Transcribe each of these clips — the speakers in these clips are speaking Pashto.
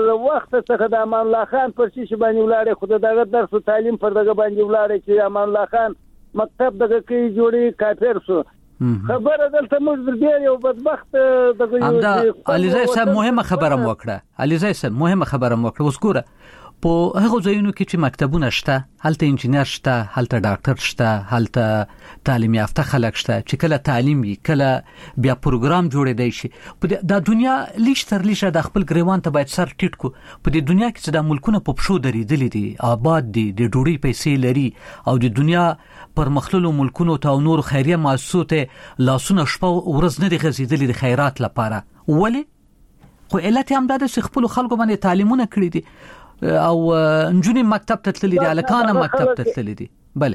وخت څخه د امان الله خان پر شي باندې ولاړې خو دغه درس او تعلیم پر دغه باندې ولاړې چې امان الله خان مکتب دغه کې جوړي کافر شو خبره دلته موږ ډېر یو بدبخت دغه علیزی صاحب مهمه خبره وکړه علیزی صاحب مهمه خبره وکړه اوس ګوره په هغه ځایونو کې چې مکتبونه شته هلته انجینر شته هلته ډاکټر شته هلته تعلیم یافته خلک شته چې کله تعلیم وي کله بیا پروګرام جوړېدای شي په د دنیا لیش تر لیشه د خپل ګریوان ته باید سر ټیټ کو په د دنیا کې چې د ملکونه په پښو درېدلې دي آباد دي د ډوډۍ پیسې لري او د دنیا پر مخللو ملکونو ته نور خیریه مؤسسو ته لاسونه شپه ورځ نه دي غزیدلې د خیرات لپاره ولی خو علت هم دا چې خپل خلکو باندې تعلیمونه کړی دي او نجونی مکتب ته تللی دي الکانه مکتب ته تللی دي بله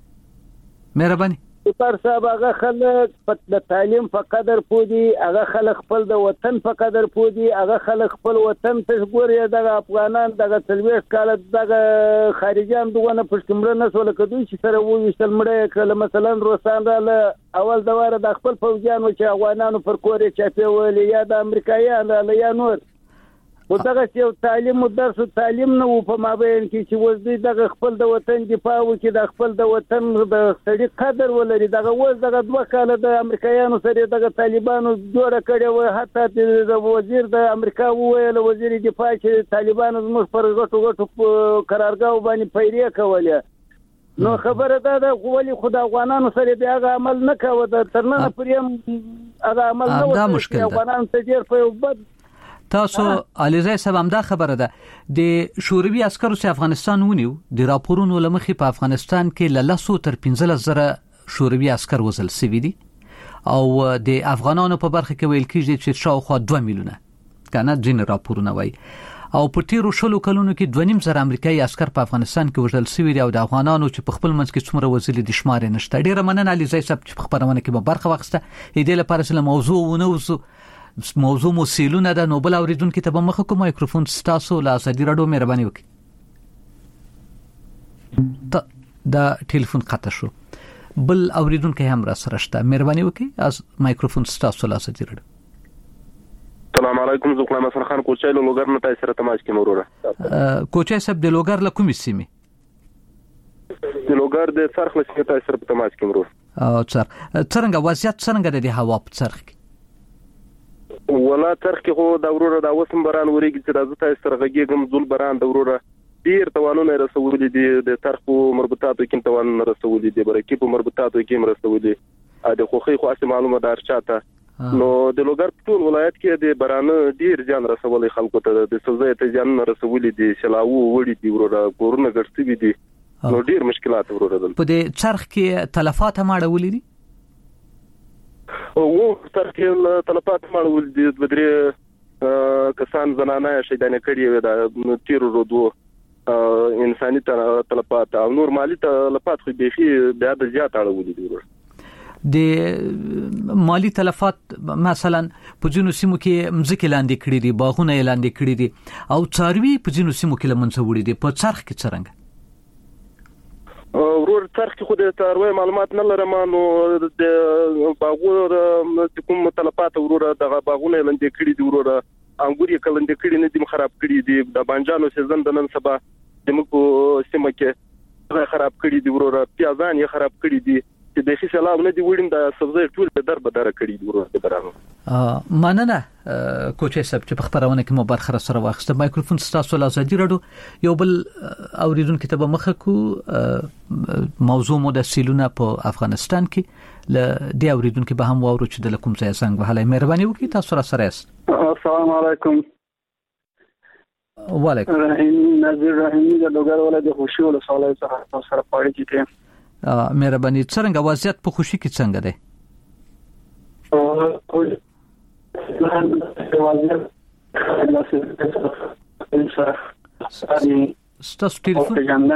مهرباني پر صاحب هغه خلک د تعلیم په قدر پودي هغه خلک خپل د وطن په قدر پودي هغه خلک خپل وطن ته ګوري دغه افغانان دغه تلويش کال دغه خارجيان دغه پښتمره نسول کدوې چې سره وې شلمړې کله مثلا روسان را اول دواره د خپل فوجانو چې افغانانو پر کورې چاپی ولې یا د امریکایانو یا نور ودغه چې تعلیم او درس او تعلیم نو په مابین کې چې وځي دغه خپل د وطن دفاع وکړي د خپل د وطن د سړي قدر ولري دغه وځ دغه دوه کال د امریکایانو سره دغه طالبانو جوړه کړي و حتی د وزیر د امریکا وویل وزیر دفاع چې طالبانو زموږ پر غټو قرارګاو باندې پیری کولې نو خبره ده ولی خدای افغانانو سره بیا هغه عمل نه کاوه د ترنه پریم هغه عمل نه وکړي افغانان ته ډیر په بد تاسو علیزی صاحب هم دا خبره ده د شوروي عسکرو چې افغانستان ونیو د راپورونو لمخې په افغانستان کې لاسو تر 15000 شوروي عسكر وژل شوي دي او د افغانانو په برخه کې ویل کېږي چې شاوخوا 2 میلیونه کنه ځین راپورونه وایي او په تیرو شلو کلونو کې 2.5 امریکایي عسكر په افغانستان کې وژل شوي دي او د افغانانو چې په خپل منځ کې څومره وژل دي شمار نشته ډیره مننه علیزی صاحب چې په خبرونه کې به برخه واخیسته دې لپاره چې موضوع ونوزو موضوع مو سیلونه د نوبل اوریدونکو ته به مخ کوم مایکروفون ستاسو لا اسدی راډیو مهرباني وکړئ دا ټلیفون قطع شو بل اوریدونکو هم را سره شته مهرباني وکړئ از مایکروفون ستاسو لا اسدی راډیو السلام علیکم زه غلام حسن خان کوچای له لوګر نه تاسو سره تماس کې مروره کوچای صاحب د لوګر له کومې سیمې د لوګر د څرخ له سیمې تاسو سره تماس کې مروره او څنګه وضعیت څنګه د هوا په څرخ کې ولا څرخ کې خو د وروره د وسم بران وريږي چې د تاسو سره غږیږم ذل بران د وروره ډیر توانونه رسولې دي د څرخ مربوطاتو کې توان رسولې دي برکې په مربوطاتو کې رسولې د خوخي خو اصل معلومه دار چاته نو د لوګر ټول ولایت کې د برانه ډیر ځان رسولې خلکو ته د سوزې ته ځان رسولې دي شلاو وړي دي وروره کورونه ګرځي دي نو ډیر مشکلات وروره په دې څرخ کې تلفات هم اړولې دي او تر کې تلفات مړول دي بدري کسان زنانه شهیدانه کړي وي د تیر ورودو انساني تلفات او نور مالی تلفات خو بيخي بیا د زیات اړول دي د مالی تلفات مثلا په جنو سیمو کې مزکه لاندې کړي دي باغونه لاندې کړي دي او څاروي په جنو سیمو کې لمنځه وړي دي په څرخ کې څنګه ورور څرخ کې خو د تاروي معلومات نه لرم نو د باغونو کوم تلفات ورور د باغونو لاندې کړي دي ورور انګوري کلندې کړي نه دي خراب کړي دي د بانجانو سیزن د نن سبا د مکو سیمه کې خراب کړي دي ورور پیازان یې خراب کړي دي چې د خې سلام نه دی وړم د سبزی ټول در بدره کړي دي ورور د برانو مننه کوچې صاحب چې په خبرونه کې مو برخه سره واخسته مایکروفون ستاسو له ازادي راډیو یو بل اوریدونکو ته به مخ کو موضوع مو د سیلونه په افغانستان کې ل دې اوریدونکو به هم وورو چې د کوم ځای څنګه وهله مهرباني وکړئ تاسو را سره است السلام علیکم وعلیکم نظیر رحیمی د لوګر ولایت خوشي ولسوالۍ څخه سره پاره کیږي مهرباني څنګه وضعیت په خوشي کې څنګه ده ستاسو ټلیفون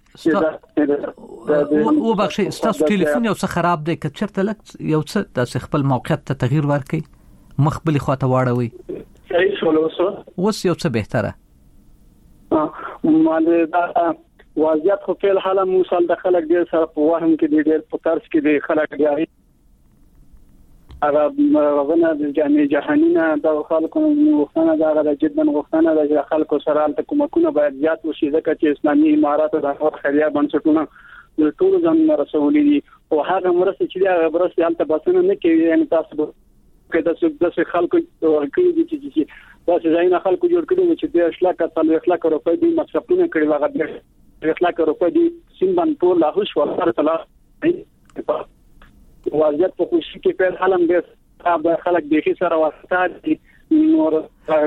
او بخښي ستاسو ټلیفون یو څه خراب دی که چیرته لک یو څه د خپل موقعیت ته تغییر ورکړي مخبلي خواته واړوي صحیح شول اوس یو څه بهتره ماله دا وضعیت خو په حاله موصل د خلک ډیر سره په وهم کې ډیر په ترس کې دي خلک دی هغه غوښنه د جامع جهانی نه د خلکو غوښتنه دا غواړي جدن غوښتنه د خلکو سره د کومکونه باید زیات وشي ځکه چې اسلامي امارات د خیریه بنسټونو د ټول ځان رسولي دي او هغه مرسته چې هغه مرسته حالت باسنه نه کوي یعنی تاسو کله چې خلکو ورکړي دي چې تاسو ځای نه خلکو جوړ کړي چې د اخلاق او اخلاق روپې دي مصرفونه کړي هغه اخلاق روپې دي سیمبان ټول له هوښ ورته تعالی وضعیت په خوشي کې په حالم د خلک د هیڅ سره واسطه دي نور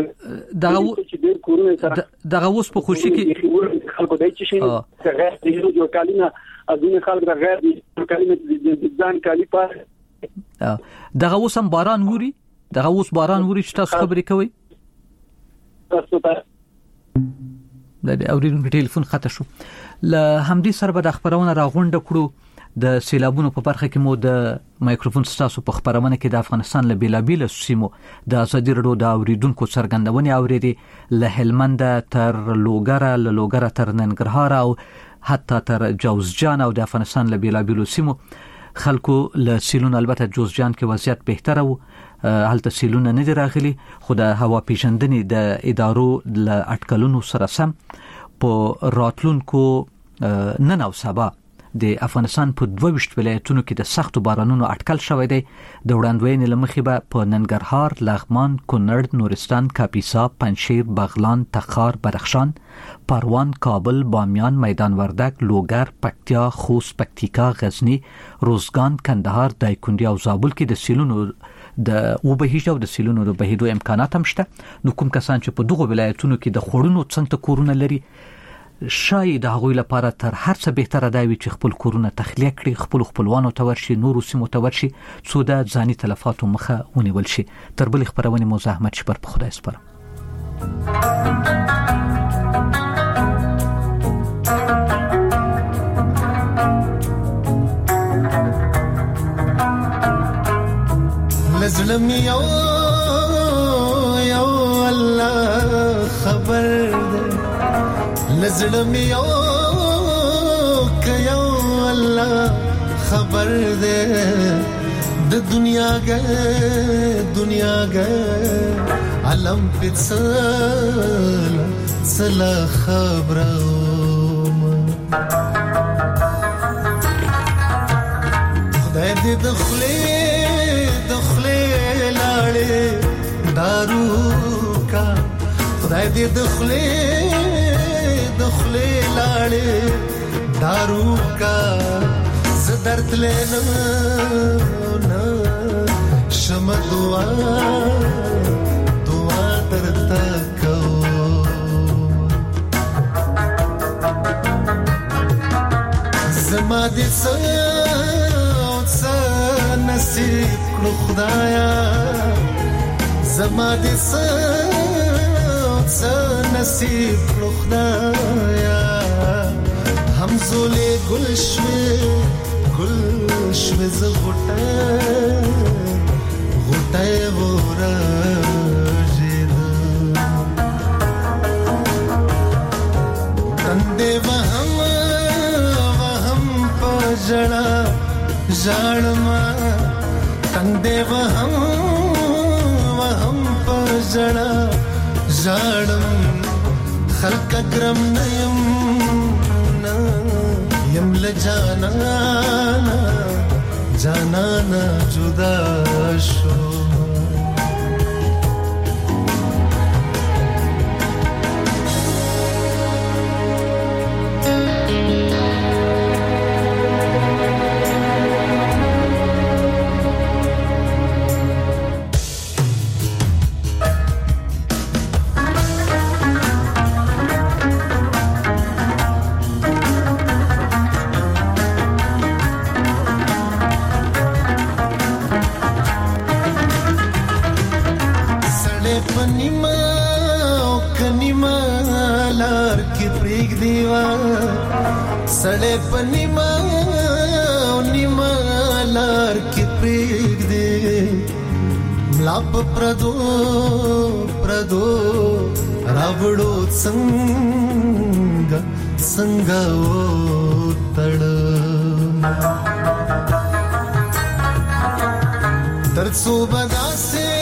دغه اوس په خوشي کې خلکو دای چې شي غیر د یو کلمه ازونه خلک د غیر د کلمه د ځان کلی پاره دغه اوس هم باران ووري دغه اوس باران ووري چې تاسو خبرې کوي تاسو ته د اوریدونکو ټلیفون خطا شو ل همدې سره به د خبرونه راغونډه کړو د سیلابونو په برخه کې مو د مایکروفون ستاسو په خبرونه کې د افغانستان له بیلابیل سیمو د ازادي رادیو د اوریدونکو څرګندونې اوریدي له هلمند تر لوګره تر ننګرهار او حتی تر جوزجان او د افغانستان له بیلابیل سیمو خلکو له سیلون البته جوزجان کې وضعیت بهتره وو هلته سیلون نه دی راغلي خو د هوا پیژندنې د ادارو له اټکلونو سره سم په راتلونکو نن او سبا د افغانستان په 22 ولایتونو کې د سختو بارانونو اټکل شوی دی د وړاندوینې لمخې به په ننګرهار، لغمان، کونړ، نورستان، کاپیسا، پنجشیر، بغلان، تخار، بدخشان، پروان، کابل، بامیان، میدان وردک، لوګر، پکتیا، خوست، پکتیکا، غزنی، روزګان، کندهار، دایکنډي او زابل کې د سیلونو د وبهیجه او د سیلونو د بهیدو امکانات هم شته. نو کوم کسان چې په دغه ولایتونو کې د خورونو څنګه کورونه لري شاید هغوی لپاره تر هر څه بهتره دی چې خپل کورونه تخلیه کړي خپلوانو ته ورشي نورو سیمو ته ورشي څو د ځاني تلفاتو مخه ونیول شي. تر بل خبرونه مو زحمت شپر په خدای سپارم. لزلم یو الله خبر لزړم یو کيو الله خبر دې د دنیا ګه علم پڅل سلا خبرم خدای دې دخلي لاړې دارو کا خدای دې دخلي لاړې دارو کا زدرت لینا شم دعا درتا کو زما دې څه نصیب کړو خدایا زما دې څه نصیب کړو خدایا همزولې ګل شوي ز غټه ورژید تندې وهم پجړه ژړما تندې وهم پجړه ژړم خلق کرم نیم یم لجانا جدا شو सड़े पनिमा लार के प्रेग दे लाप प्रदो रावड़ो संगा ओ तड़ ترڅو بدا سه